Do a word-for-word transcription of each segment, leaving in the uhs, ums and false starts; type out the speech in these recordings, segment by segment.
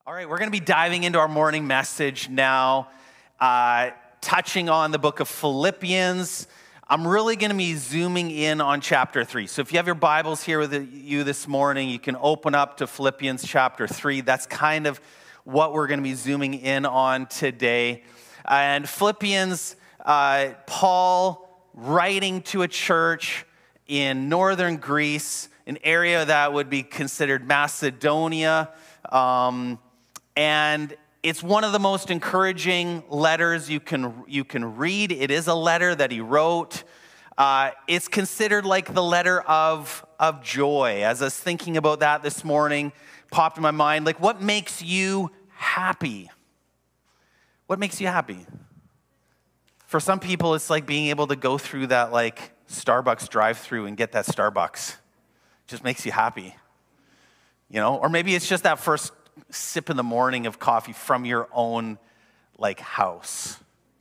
All right, we're going to be diving into our morning message now, uh, touching on the book of Philippians. I'm really going to be zooming in on chapter three. So if you have your Bibles here with you this morning, you can open up to Philippians chapter three. That's kind of what we're going to be zooming in on today. And Philippians, uh, Paul writing to a church in northern Greece, an area that would be considered Macedonia. Um, And it's one of the most encouraging letters you can you can read. It is a letter that he wrote. Uh, it's considered like the letter of, of joy. As I was thinking about that this morning, popped in my mind, like, what makes you happy? What makes you happy? For some people, it's like being able to go through that, like, Starbucks drive-through and get that Starbucks. It just makes you happy. You know? Or maybe it's just that first sip in the morning of coffee from your own, like, house.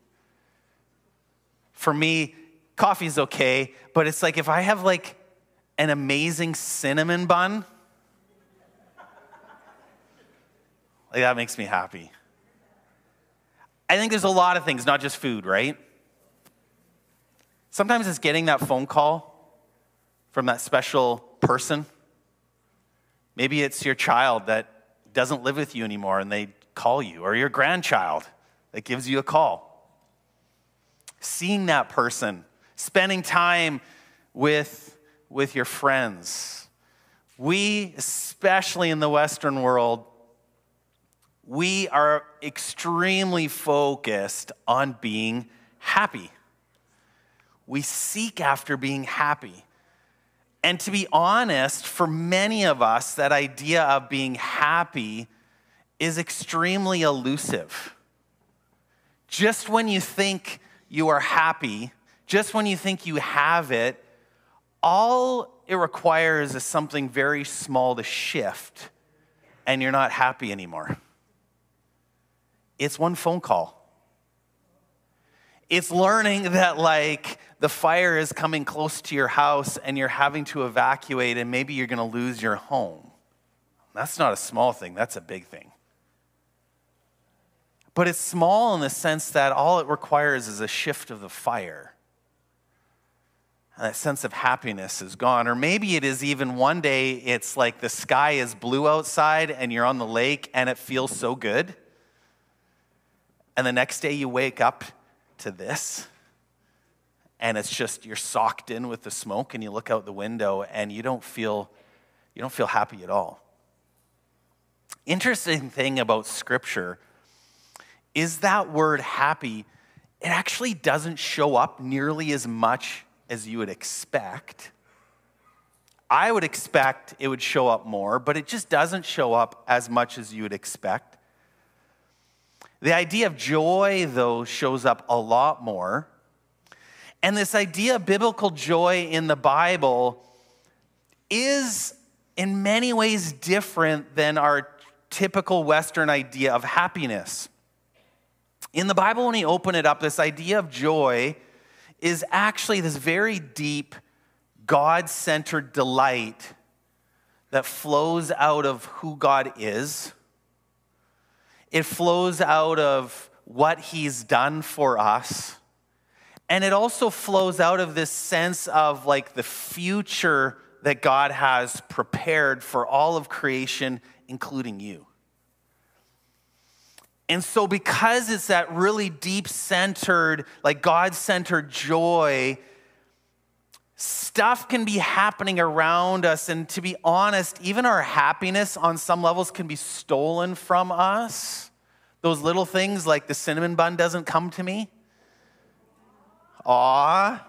For me, coffee's okay, but it's like if I have, like, an amazing cinnamon bun, like, that makes me happy. I think there's a lot of things, not just food, right? Sometimes it's getting that phone call from that special person. Maybe it's your child that doesn't live with you anymore and they call you, or your grandchild that gives you a call. Seeing that person, spending time with, with your friends. We, especially in the Western world, we are extremely focused on being happy. We seek after being happy. And to be honest, for many of us, that idea of being happy is extremely elusive. Just when you think you are happy, just when you think you have it, all it requires is something very small to shift, and you're not happy anymore. It's one phone call. It's learning that, like, the fire is coming close to your house and you're having to evacuate and maybe you're going to lose your home. That's not a small thing, that's a big thing. But it's small in the sense that all it requires is a shift of the fire. And that sense of happiness is gone. Or maybe it is even one day it's like the sky is blue outside and you're on the lake and it feels so good. And the next day you wake up to this, and it's just you're socked in with the smoke, and you look out the window, and you don't feel you don't feel happy at all. Interesting thing about Scripture is that word happy, it actually doesn't show up nearly as much as you would expect. I would expect it would show up more, but it just doesn't show up as much as you would expect. The idea of joy, though, shows up a lot more. And this idea of biblical joy in the Bible is in many ways different than our typical Western idea of happiness. In the Bible, when you open it up, this idea of joy is actually this very deep, God-centered delight that flows out of who God is. It flows out of what He's done for us. And it also flows out of this sense of, like, the future that God has prepared for all of creation, including you. And so because it's that really deep-centered, like God-centered joy, stuff can be happening around us. And to be honest, even our happiness on some levels can be stolen from us. Those little things like the cinnamon bun doesn't come to me. Aw.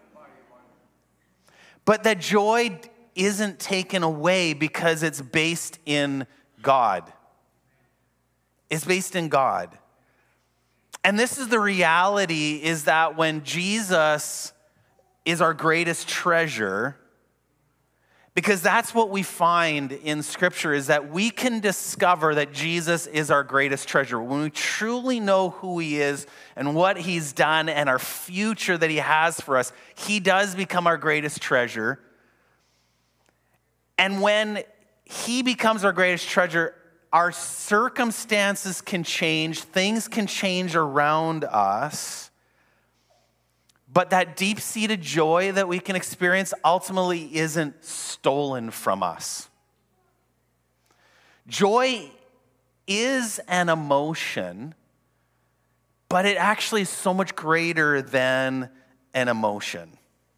But that joy isn't taken away because it's based in God. It's based in God. And this is the reality, is that when Jesus is our greatest treasure, because that's what we find in Scripture, is that we can discover that Jesus is our greatest treasure. When we truly know who He is and what He's done and our future that He has for us, He does become our greatest treasure. And when He becomes our greatest treasure, our circumstances can change, things can change around us, but that deep-seated joy that we can experience ultimately isn't stolen from us. Joy is an emotion, but it actually is so much greater than an emotion.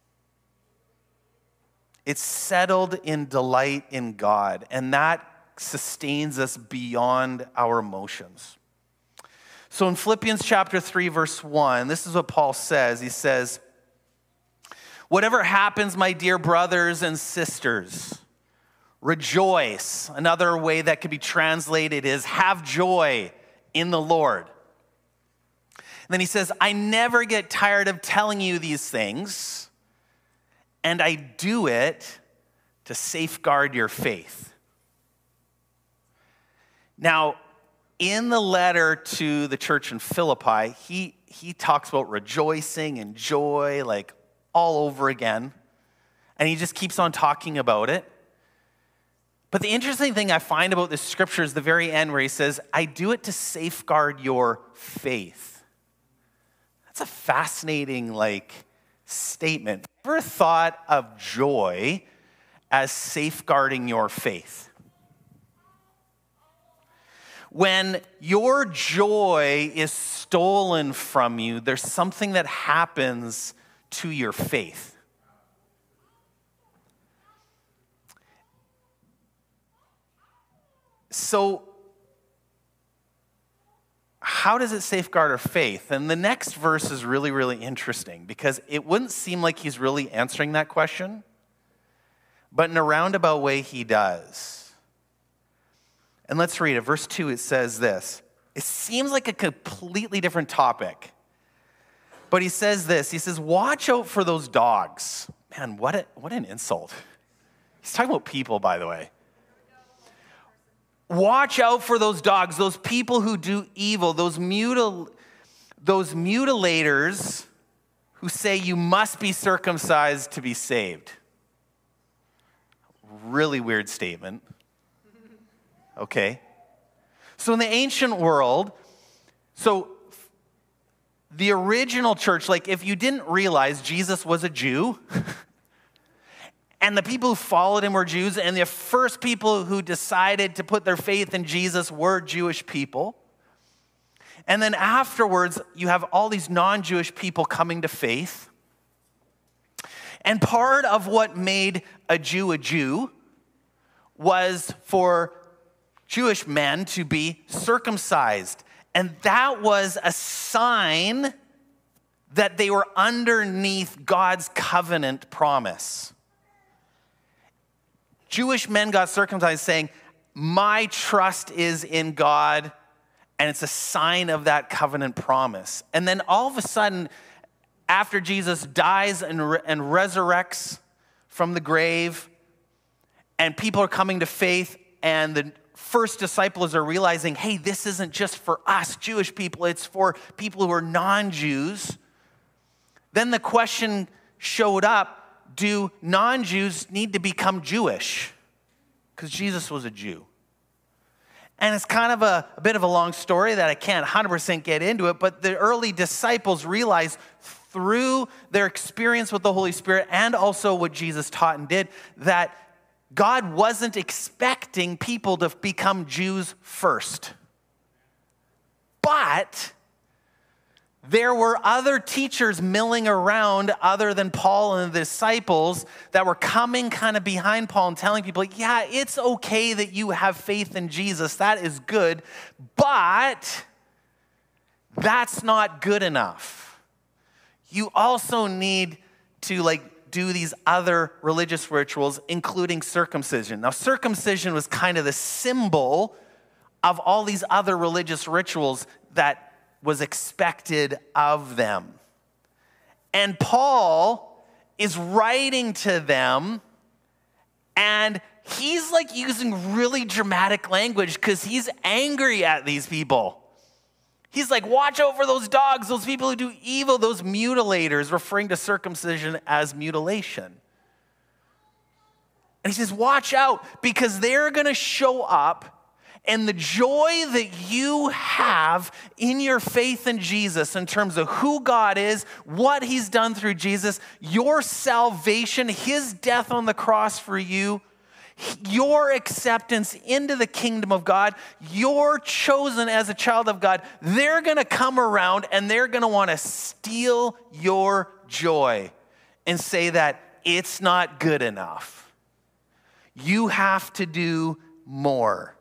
It's settled in delight in God, and that sustains us beyond our emotions. So in Philippians chapter three, verse one, this is what Paul says. He says, "Whatever happens, my dear brothers and sisters, rejoice." Another way that could be translated is have joy in the Lord. And then he says, "I never get tired of telling you these things, and I do it to safeguard your faith." Now, in the letter to the church in Philippi, he, he talks about rejoicing and joy like all over again. And he just keeps on talking about it. But the interesting thing I find about this scripture is the very end where he says, "I do it to safeguard your faith." That's a fascinating like statement. Ever thought of joy as safeguarding your faith? When your joy is stolen from you, there's something that happens to your faith. So, how does it safeguard our faith? And the next verse is really, really interesting because it wouldn't seem like he's really answering that question, but in a roundabout way, he does. And let's read it. Verse two, it says this. It seems like a completely different topic. But he says this. He says, "Watch out for those dogs." Man, what, a, what an insult. He's talking about people, by the way. Watch out for those dogs, those people who do evil, those, mutil, those mutilators who say you must be circumcised to be saved. Really weird statement. Okay. So in the ancient world, so the original church, like if you didn't realize Jesus was a Jew, and the people who followed him were Jews, and the first people who decided to put their faith in Jesus were Jewish people. And then afterwards, you have all these non-Jewish people coming to faith. And part of what made a Jew a Jew was for Jewish men to be circumcised. And that was a sign that they were underneath God's covenant promise. Jewish men got circumcised saying, my trust is in God, and it's a sign of that covenant promise. And then all of a sudden, after Jesus dies and, re- and resurrects from the grave, and people are coming to faith, and the first disciples are realizing, hey, this isn't just for us Jewish people, it's for people who are non-Jews. Then the question showed up, do non-Jews need to become Jewish? Because Jesus was a Jew. And it's kind of a, a bit of a long story that I can't one hundred percent get into it, but the early disciples realized through their experience with the Holy Spirit and also what Jesus taught and did that God wasn't expecting people to become Jews first. But there were other teachers milling around other than Paul and the disciples that were coming kind of behind Paul and telling people, yeah, it's okay that you have faith in Jesus. That is good, but that's not good enough. You also need to like do these other religious rituals, including circumcision. Now, circumcision was kind of the symbol of all these other religious rituals that was expected of them. And Paul is writing to them, and he's like using really dramatic language because he's angry at these people. He's like, watch out for those dogs, those people who do evil, those mutilators, referring to circumcision as mutilation. And he says, watch out, because they're going to show up And the joy that you have in your faith in Jesus in terms of who God is, what he's done through Jesus, your salvation, his death on the cross for you, your acceptance into the kingdom of God, you're chosen as a child of God, they're going to come around and they're going to want to steal your joy and say that it's not good enough. You have to do more.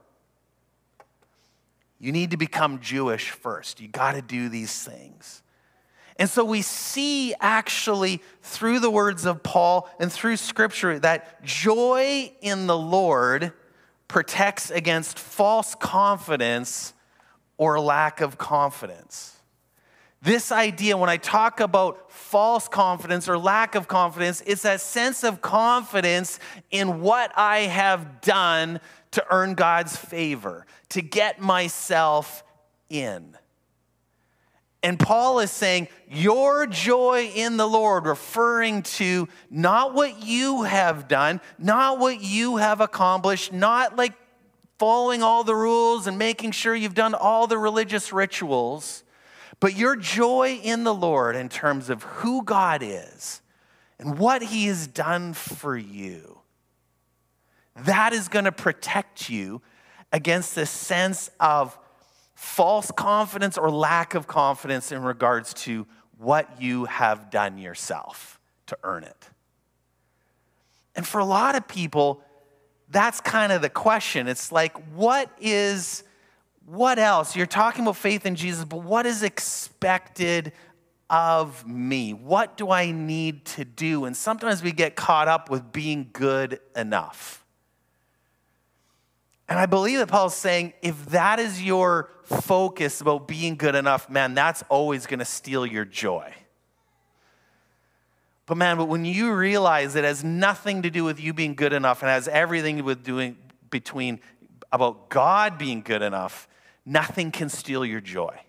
You need to become Jewish first. You got to do these things. And so we see actually through the words of Paul and through Scripture that joy in the Lord protects against false confidence or lack of confidence. This idea, when I talk about false confidence or lack of confidence, it's that sense of confidence in what I have done to earn God's favor, to get myself in. And Paul is saying, your joy in the Lord, referring to not what you have done, not what you have accomplished, not like following all the rules and making sure you've done all the religious rituals, but your joy in the Lord in terms of who God is and what he has done for you. That is going to protect you against this sense of false confidence or lack of confidence in regards to what you have done yourself to earn it. And for a lot of people, that's kind of the question. It's like, what is, what else? You're talking about faith in Jesus, but what is expected of me? What do I need to do? And sometimes we get caught up with being good enough. And I believe that Paul's saying, if that is your focus about being good enough, man, that's always going to steal your joy. But man, but when you realize it has nothing to do with you being good enough and has everything to do with doing between about God being good enough, nothing can steal your joy.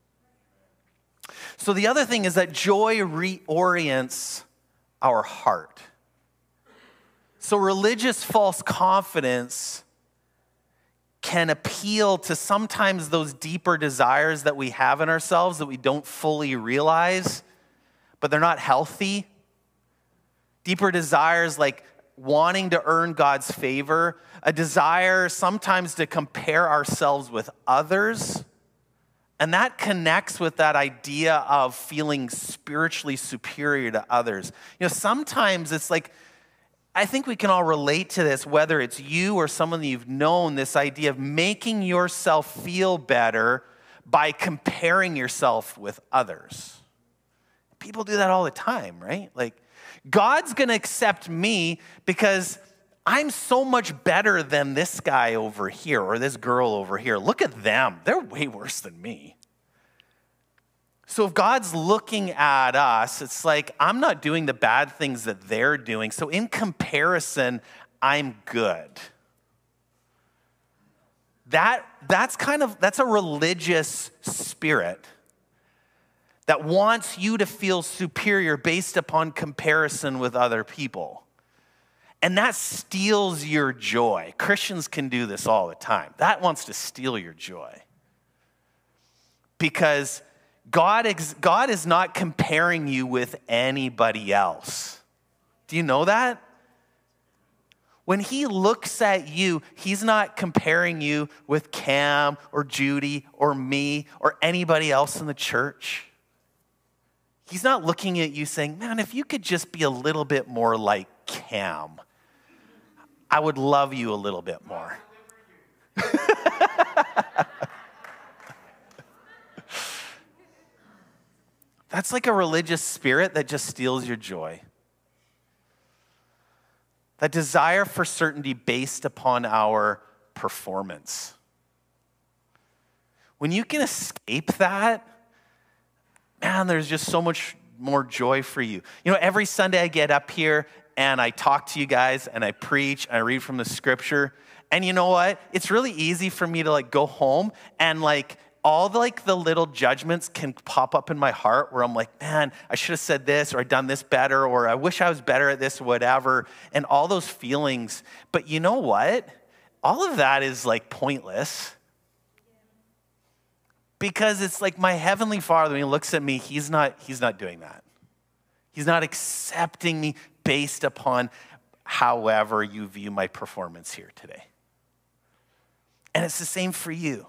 So the other thing is that joy reorients our heart. So religious false confidence can appeal to sometimes those deeper desires that we have in ourselves that we don't fully realize, but they're not healthy. Deeper desires like wanting to earn God's favor, a desire sometimes to compare ourselves with others, and that connects with that idea of feeling spiritually superior to others. You know, sometimes it's like, I think we can all relate to this, whether it's you or someone that you've known, this idea of making yourself feel better by comparing yourself with others. People do that all the time, right? Like, God's going to accept me because I'm so much better than this guy over here or this girl over here. Look at them. They're way worse than me. So if God's looking at us, it's like, I'm not doing the bad things that they're doing. So in comparison, I'm good. That, that's kind of, that's a religious spirit that wants you to feel superior based upon comparison with other people. And that steals your joy. Christians can do this all the time. That wants to steal your joy. Because God, ex- God is not comparing you with anybody else. Do you know that? When he looks at you, he's not comparing you with Cam or Judy or me or anybody else in the church. He's not looking at you saying, man, if you could just be a little bit more like Cam, I would love you a little bit more. That's like a religious spirit that just steals your joy. That desire for certainty based upon our performance. When you can escape that, man, there's just so much more joy for you. You know, every Sunday I get up here and I talk to you guys and I preach and I read from the scripture. And you know what? It's really easy for me to like go home and like all the, like the little judgments can pop up in my heart where I'm like, man, I should have said this or I'd done this better or I wish I was better at this or whatever. And all those feelings. But you know what? all of that is like pointless. Because it's like my heavenly Father, when he looks at me, he's not, he's not doing that. He's not accepting me based upon however you view my performance here today. And it's the same for you.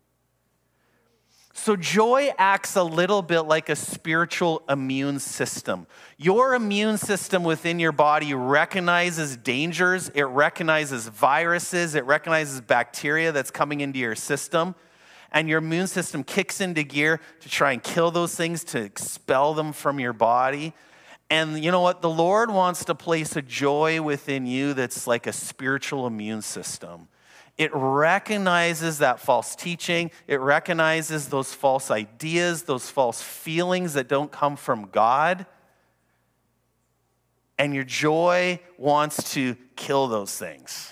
So joy acts a little bit like a spiritual immune system. Your immune system within your body recognizes dangers, it recognizes viruses, it recognizes bacteria that's coming into your system, and your immune system kicks into gear to try and kill those things, to expel them from your body. And you know what? The Lord wants to place a joy within you that's like a spiritual immune system. It recognizes that false teaching. It recognizes those false ideas, those false feelings that don't come from God. And your joy wants to kill those things.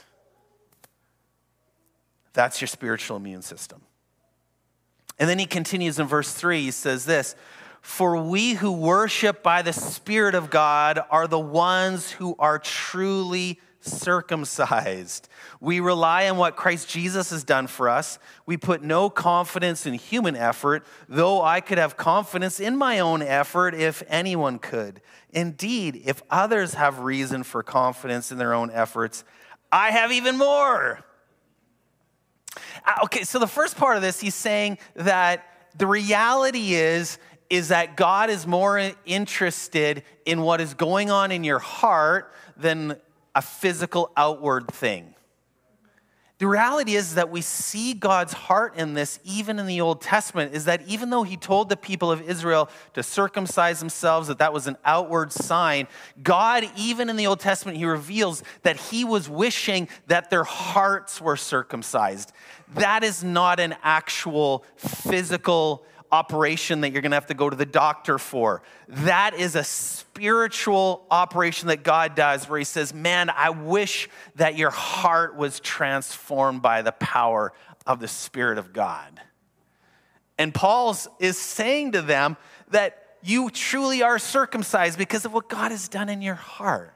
That's your spiritual immune system. And then he continues in verse three, he says this, "For we who worship by the Spirit of God are the ones who are truly circumcised. We rely on what Christ Jesus has done for us. We put no confidence in human effort, though I could have confidence in my own effort if anyone could. Indeed, if others have reason for confidence in their own efforts, I have even more." Okay, so the first part of this, he's saying that the reality is, is that God is more interested in what is going on in your heart than a physical outward thing. The reality is that we see God's heart in this, even in the Old Testament, is that even though he told the people of Israel to circumcise themselves, that that was an outward sign, God, even in the Old Testament, he reveals that he was wishing that their hearts were circumcised. That is not an actual physical operation that you're going to have to go to the doctor for. That is a spiritual operation that God does where he says, man, I wish that your heart was transformed by the power of the Spirit of God. And Paul is saying to them that you truly are circumcised because of what God has done in your heart.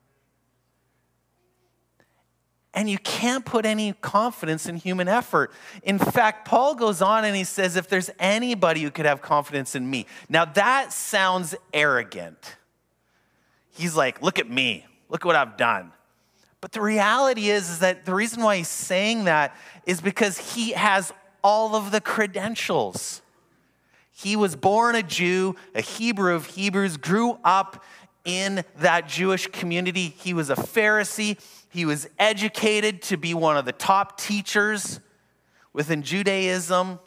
And you can't put any confidence in human effort. In fact, Paul goes on and he says, if there's anybody who could have confidence in me. Now that sounds arrogant. He's like, look at me. Look at what I've done. But the reality is, is that the reason why he's saying that is because he has all of the credentials. He was born a Jew, a Hebrew of Hebrews, grew up in that Jewish community. He was a Pharisee. He was educated to be one of the top teachers within Judaism.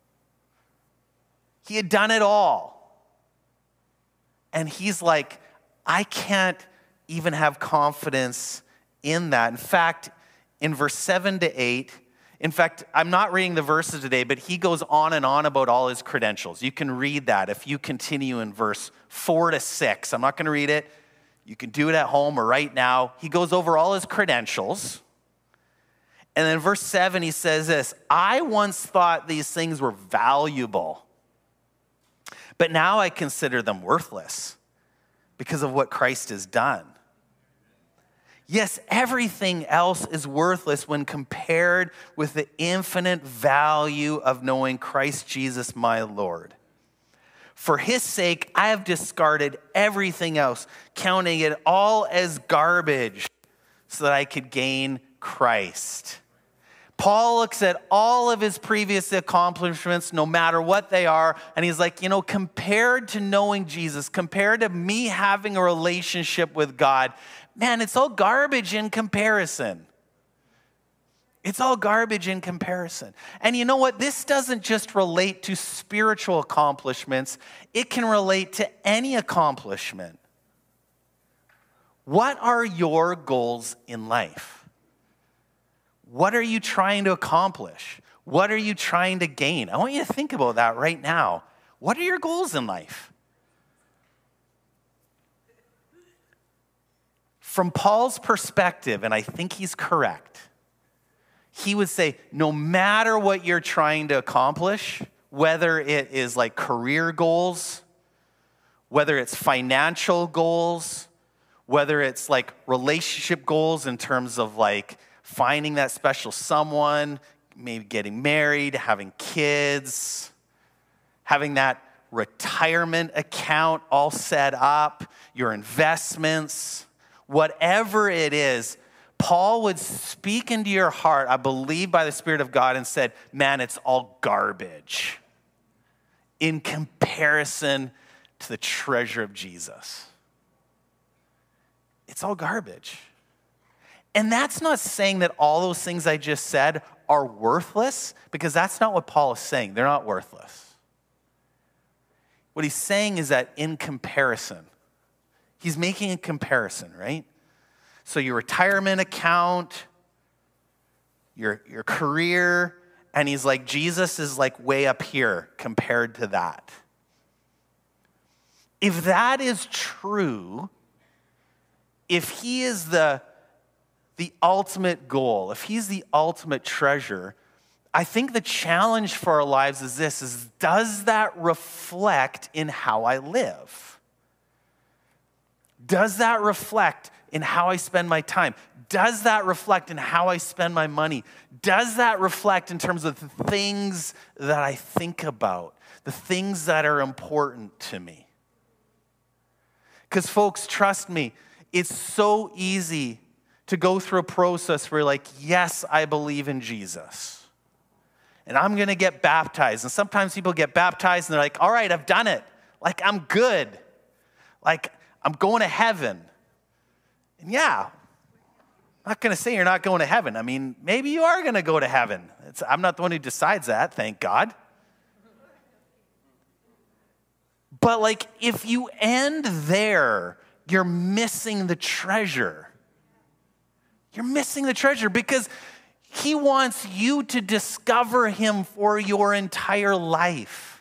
He had done it all. And he's like, I can't even have confidence in that. In fact, in verse seven to eight, in fact, I'm not reading the verses today, but he goes on and on about all his credentials. You can read that if you continue in verse four to six. I'm not going to read it. You can do it at home or right now. He goes over all his credentials. And then in verse seven, he says this, I once thought these things were valuable, but now I consider them worthless because of what Christ has done. Yes, everything else is worthless when compared with the infinite value of knowing Christ Jesus, my Lord. For his sake, I have discarded everything else, counting it all as garbage so that I could gain Christ. Paul looks at all of his previous accomplishments, no matter what they are, and he's like, you know, compared to knowing Jesus, compared to me having a relationship with God, man, it's all garbage in comparison. It's all garbage in comparison. And you know what? This doesn't just relate to spiritual accomplishments. It can relate to any accomplishment. What are your goals in life? What are you trying to accomplish? What are you trying to gain? I want you to think about that right now. What are your goals in life? From Paul's perspective, and I think he's correct, he would say, no matter what you're trying to accomplish, whether it is like career goals, whether it's financial goals, whether it's like relationship goals in terms of like finding that special someone, maybe getting married, having kids, having that retirement account all set up, your investments, whatever it is, Paul would speak into your heart, I believe by the Spirit of God, and said, man, it's all garbage in comparison to the treasure of Jesus. It's all garbage. And that's not saying that all those things I just said are worthless, because that's not what Paul is saying. They're not worthless. What he's saying is that in comparison, he's making a comparison, right? So your retirement account, your, your career, and he's like, Jesus is like way up here compared to that. If that is true, if he is the, the ultimate goal, if he's the ultimate treasure, I think the challenge for our lives is this, is does that reflect in how I live? Does that reflect in how I spend my time? Does that reflect in how I spend my money? Does that reflect in terms of the things that I think about, the things that are important to me? Because folks, trust me, it's so easy to go through a process where you're like, yes, I believe in Jesus. And I'm going to get baptized. And sometimes people get baptized and they're like, all right, I've done it. Like, I'm good. Like, I'm going to heaven. And yeah, I'm not going to say you're not going to heaven. I mean, maybe you are going to go to heaven. It's, I'm not the one who decides that, thank God. But like, if you end there, you're missing the treasure. You're missing the treasure because he wants you to discover him for your entire life.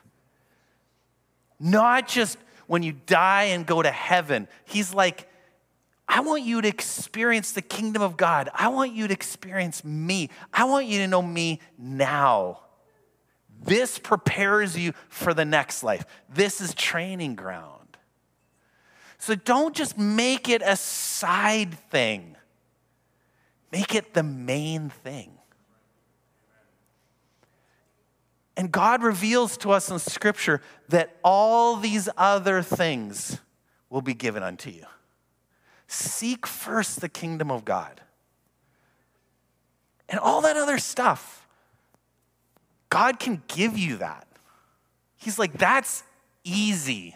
Not just when you die and go to heaven. He's like, I want you to experience the kingdom of God. I want you to experience me. I want you to know me now. This prepares you for the next life. This is training ground. So don't just make it a side thing. Make it the main thing. And God reveals to us in Scripture that all these other things will be given unto you. Seek first the kingdom of God. And all that other stuff, God can give you that. He's like, that's easy.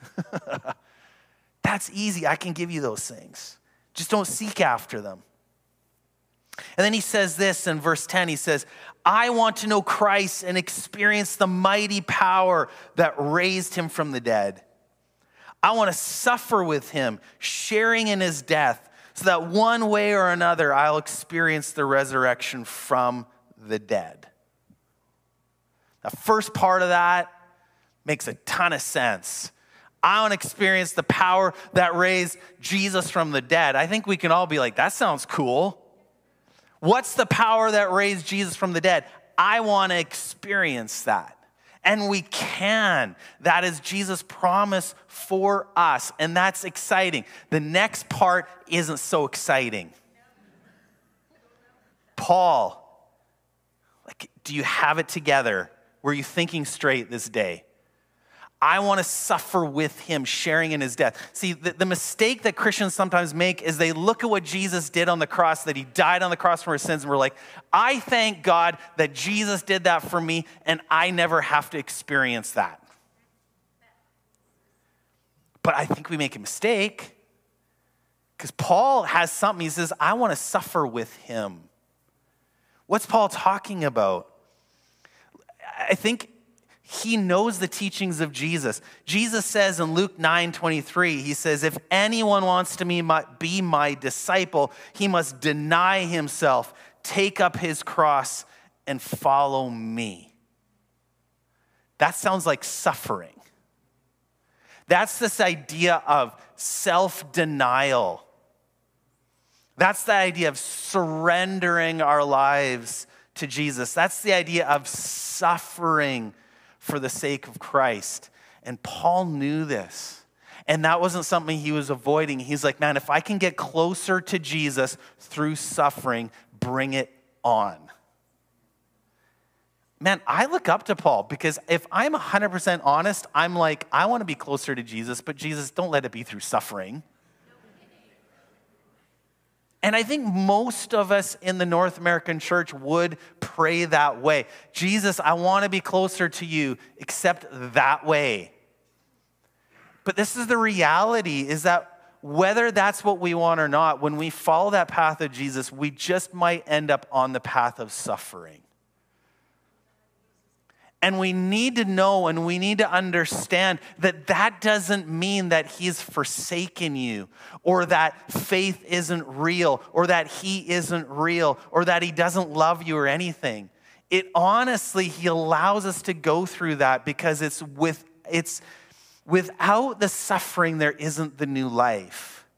That's easy. I can give you those things. Just don't seek after them. And then he says this in verse ten, he says, I want to know Christ and experience the mighty power that raised him from the dead. I want to suffer with him, sharing in his death, so that one way or another I'll experience the resurrection from the dead. The first part of that makes a ton of sense. I want to experience the power that raised Jesus from the dead. I think we can all be like, that sounds cool. What's the power that raised Jesus from the dead? I want to experience that. And we can. That is Jesus' promise for us. And that's exciting. The next part isn't so exciting. Paul, like, do you have it together? Were you thinking straight this day? I want to suffer with him, sharing in his death. See, the, the mistake that Christians sometimes make is they look at what Jesus did on the cross, that he died on the cross for our sins, and we're like, I thank God that Jesus did that for me, and I never have to experience that. But I think we make a mistake, because Paul has something. He says, I want to suffer with him. What's Paul talking about? I think he knows the teachings of Jesus. Jesus says in Luke nine twenty-three, he says, if anyone wants to be my, be my disciple, he must deny himself, take up his cross, and follow me. That sounds like suffering. That's this idea of self-denial. That's the idea of surrendering our lives to Jesus. That's the idea of suffering for the sake of Christ. And Paul knew this. And that wasn't something he was avoiding. He's like, man, if I can get closer to Jesus through suffering, bring it on. Man, I look up to Paul because if I'm one hundred percent honest, I'm like, I want to be closer to Jesus, but Jesus, don't let it be through suffering. And I think most of us in the North American church would pray that way. Jesus, I want to be closer to you, except that way. But this is the reality, is that whether that's what we want or not, when we follow that path of Jesus, we just might end up on the path of suffering. And we need to know and we need to understand that that doesn't mean that he's forsaken you, or that faith isn't real, or that he isn't real, or that he doesn't love you or anything. It honestly, he allows us to go through that because it's with it's without the suffering, there isn't the new life.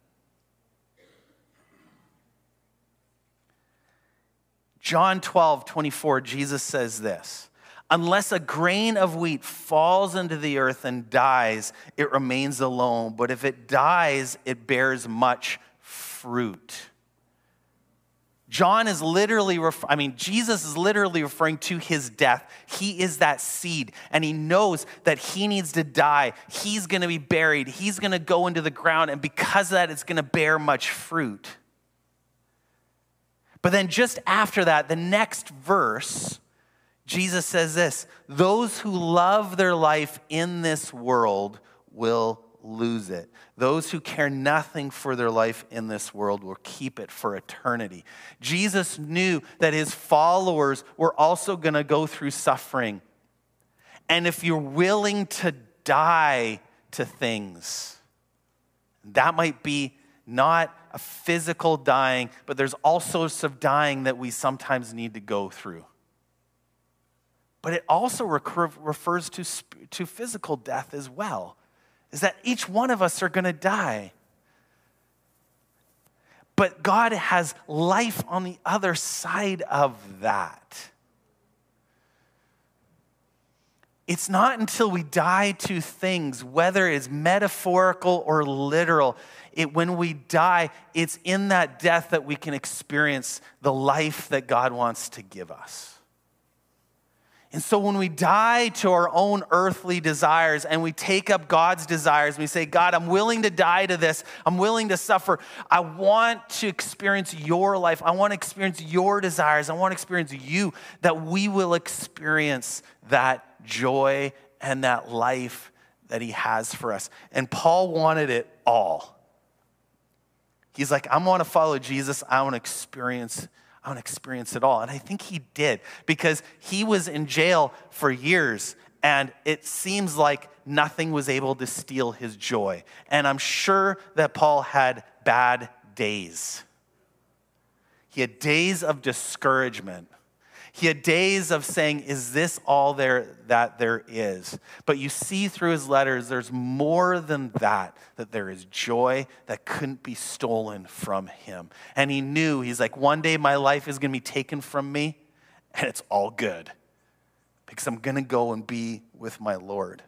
John twelve twenty-four, Jesus says this. Unless a grain of wheat falls into the earth and dies, it remains alone. But if it dies, it bears much fruit. John is literally, ref- I mean, Jesus is literally referring to his death. He is that seed, and he knows that he needs to die. He's going to be buried. He's going to go into the ground, and because of that, it's going to bear much fruit. But then just after that, the next verse, Jesus says this, those who love their life in this world will lose it. Those who care nothing for their life in this world will keep it for eternity. Jesus knew that his followers were also going to go through suffering. And if you're willing to die to things, that might be not a physical dying, but there's also some dying that we sometimes need to go through. But it also recur- refers to, to physical death as well, is that each one of us are going to die. But God has life on the other side of that. It's not until we die to things, whether it's metaphorical or literal, it, when we die, it's in that death that we can experience the life that God wants to give us. And so when we die to our own earthly desires and we take up God's desires, and we say, God, I'm willing to die to this. I'm willing to suffer. I want to experience your life. I want to experience your desires. I want to experience you, that we will experience that joy and that life that he has for us. And Paul wanted it all. He's like, I want to follow Jesus. I want to experience I want to experience it all. And I think he did, because he was in jail for years and it seems like nothing was able to steal his joy. And I'm sure that Paul had bad days. He had days of discouragement. He had days of saying, is this all there that there is? But you see through his letters, there's more than that, that there is joy that couldn't be stolen from him. And he knew, he's like, one day my life is going to be taken from me, and it's all good, because I'm going to go and be with my Lord.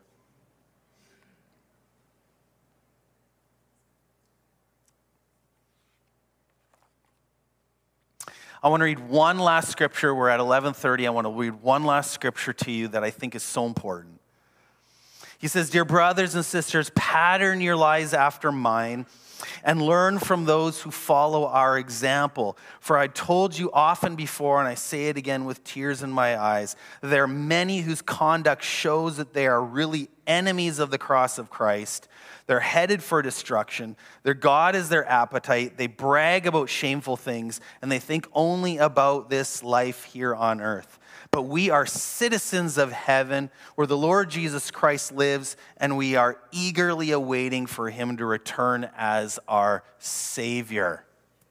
I want to read one last scripture. We're at eleven thirty. I want to read one last scripture to you that I think is so important. He says, dear brothers and sisters, pattern your lives after mine and learn from those who follow our example. For I told you often before, and I say it again with tears in my eyes, there are many whose conduct shows that they are really enemies of the cross of Christ. They're headed for destruction. Their God is their appetite. They brag about shameful things, and they think only about this life here on earth. But we are citizens of heaven, where the Lord Jesus Christ lives, and we are eagerly awaiting for him to return as our Savior.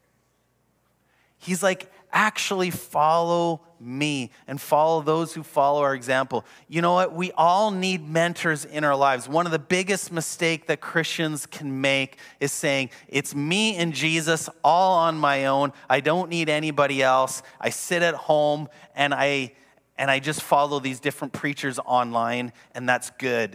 He's like, actually follow me and follow those who follow our example. You know what? We all need mentors in our lives. One of the biggest mistakes that Christians can make is saying, it's me and Jesus all on my own. I don't need anybody else. I sit at home and I and I just follow these different preachers online, and that's good.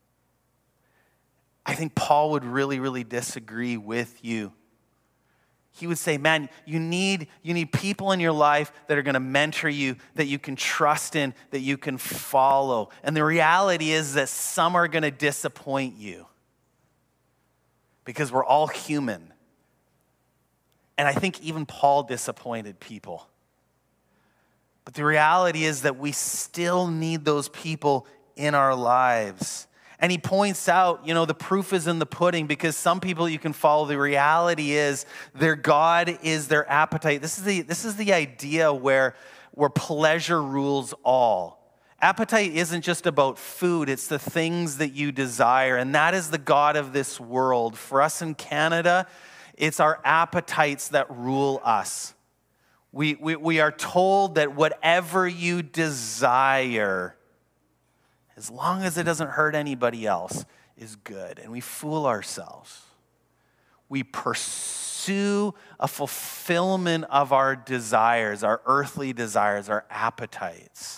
I think Paul would really, really disagree with you. He would say, man, you need, you need people in your life that are going to mentor you, that you can trust in, that you can follow. And the reality is that some are going to disappoint you because we're all human. And I think even Paul disappointed people. But the reality is that we still need those people in our lives. And he points out, you know, the proof is in the pudding, because some people you can follow. The reality is their God is their appetite. This is the, this is the idea where, where pleasure rules all. Appetite isn't just about food. It's the things that you desire. And that is the God of this world. For us in Canada, it's our appetites that rule us. We, we, we are told that whatever you desire, as long as it doesn't hurt anybody else, is good. And we fool ourselves. We pursue a fulfillment of our desires, our earthly desires, our appetites.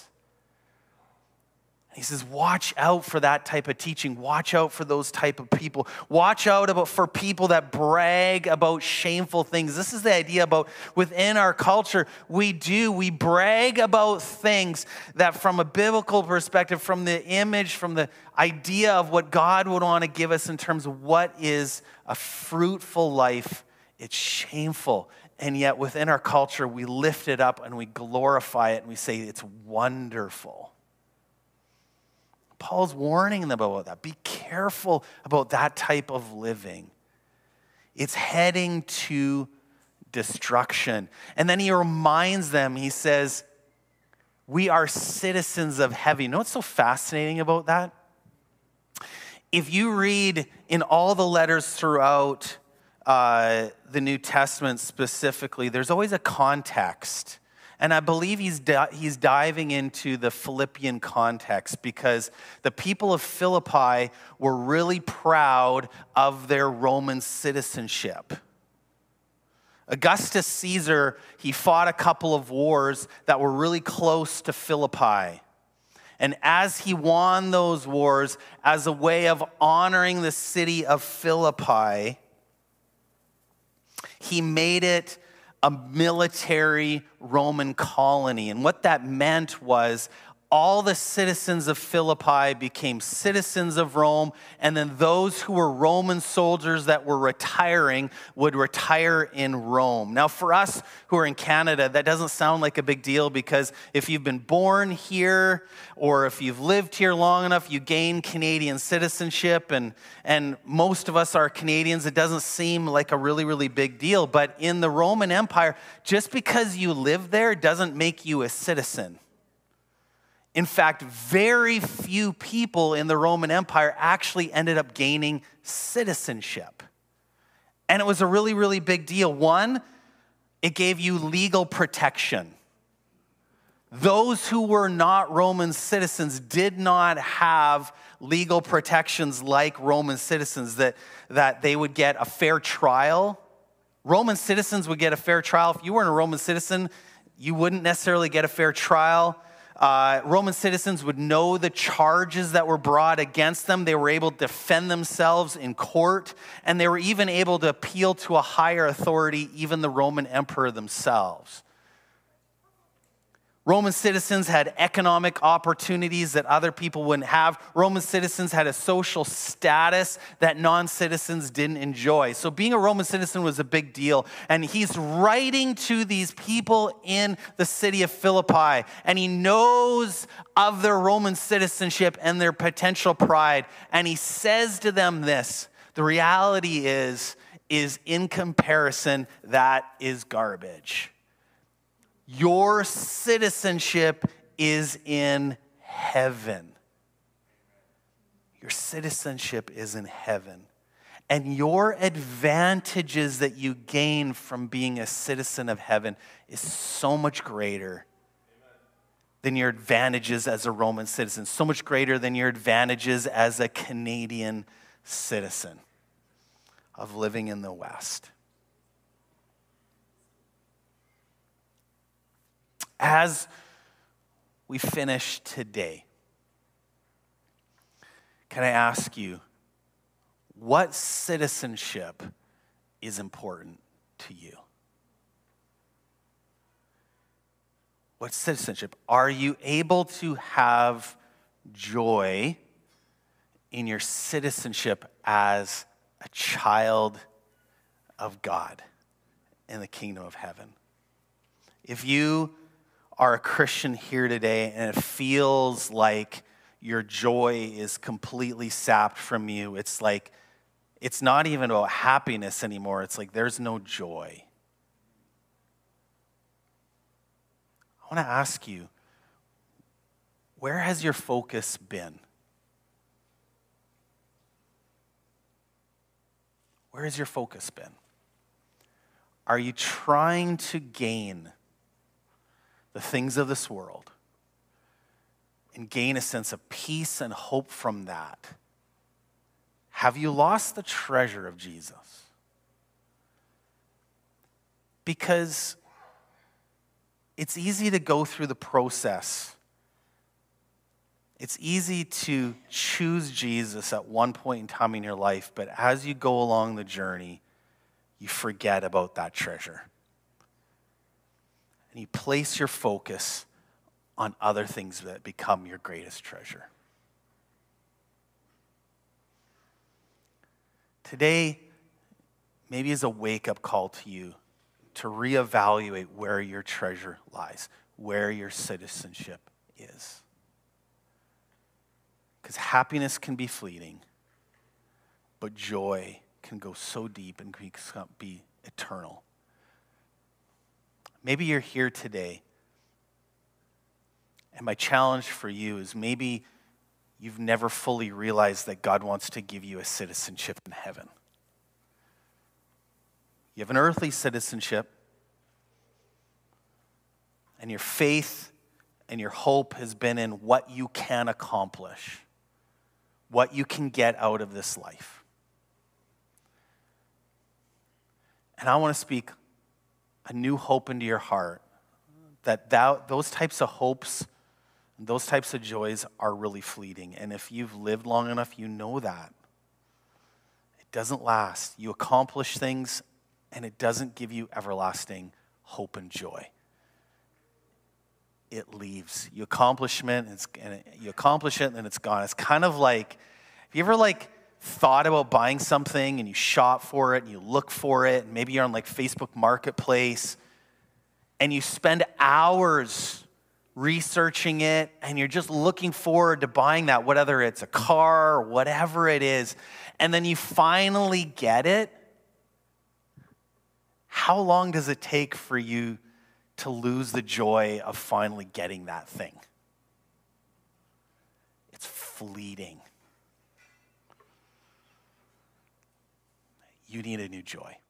He says, watch out for that type of teaching. Watch out for those type of people. Watch out about for people that brag about shameful things. This is the idea about within our culture, we do, we brag about things that from a biblical perspective, from the image, from the idea of what God would want to give us in terms of what is a fruitful life, it's shameful. And yet within our culture, we lift it up and we glorify it and we say it's wonderful. Paul's warning them about that. Be careful about that type of living. It's heading to destruction. And then he reminds them, he says, we are citizens of heaven. You know what's so fascinating about that? If you read in all the letters throughout uh, the New Testament specifically, there's always a context. And I believe he's di- he's diving into the Philippian context because the people of Philippi were really proud of their Roman citizenship. Augustus Caesar, he fought a couple of wars that were really close to Philippi. And as he won those wars, as a way of honoring the city of Philippi, he made it a military Roman colony. And what that meant was all the citizens of Philippi became citizens of Rome, and then those who were Roman soldiers that were retiring would retire in Rome. Now, for us who are in Canada, that doesn't sound like a big deal because if you've been born here or if you've lived here long enough, you gain Canadian citizenship, and, and most of us are Canadians. It doesn't seem like a really, really big deal. But in the Roman Empire, just because you live there doesn't make you a citizen. In fact, very few people in the Roman Empire actually ended up gaining citizenship. And it was a really, really big deal. One, it gave you legal protection. Those who were not Roman citizens did not have legal protections like Roman citizens, that, that they would get a fair trial. Roman citizens would get a fair trial. If you weren't a Roman citizen, you wouldn't necessarily get a fair trial. Uh, Roman citizens would know the charges that were brought against them. They were able to defend themselves in court, and they were even able to appeal to a higher authority, even the Roman emperor themselves. Roman citizens had economic opportunities that other people wouldn't have. Roman citizens had a social status that non-citizens didn't enjoy. So being a Roman citizen was a big deal. And he's writing to these people in the city of Philippi, and he knows of their Roman citizenship and their potential pride. And he says to them this: the reality is, is in comparison, that is garbage. Your citizenship is in heaven. Your citizenship is in heaven. And your advantages that you gain from being a citizen of heaven is so much greater than your advantages as a Roman citizen, so much greater than your advantages as a Canadian citizen of living in the West. As we finish today, can I ask you, what citizenship is important to you? What's citizenship? Are you able to have joy in your citizenship as a child of God in the kingdom of heaven? If you are a Christian here today and it feels like your joy is completely sapped from you, it's like, it's not even about happiness anymore. It's like there's no joy. I want to ask you, where has your focus been? Where has your focus been? Are you trying to gain the things of this world and gain a sense of peace and hope from that? Have you lost the treasure of Jesus? Because it's easy to go through the process. It's easy to choose Jesus at one point in time in your life, but as you go along the journey, you forget about that treasure. And you place your focus on other things that become your greatest treasure. Today, maybe is a wake-up call to you to reevaluate where your treasure lies, where your citizenship is. Because happiness can be fleeting, but joy can go so deep and be eternal. Maybe you're here today, and my challenge for you is maybe you've never fully realized that God wants to give you a citizenship in heaven. You have an earthly citizenship, and your faith and your hope has been in what you can accomplish, what you can get out of this life. And I want to speak a new hope into your heart, that thou, those types of hopes, those types of joys are really fleeting. And if you've lived long enough, you know that. It doesn't last. You accomplish things, and it doesn't give you everlasting hope and joy. It leaves. You accomplishment, it's, and it, you accomplish it, and then it's gone. It's kind of like, have you ever like thought about buying something and you shop for it and you look for it, and maybe you're on like Facebook Marketplace and you spend hours researching it and you're just looking forward to buying that, whether it's a car or whatever it is, and then you finally get it? How long does it take for you to lose the joy of finally getting that thing? It's fleeting. You need a new joy.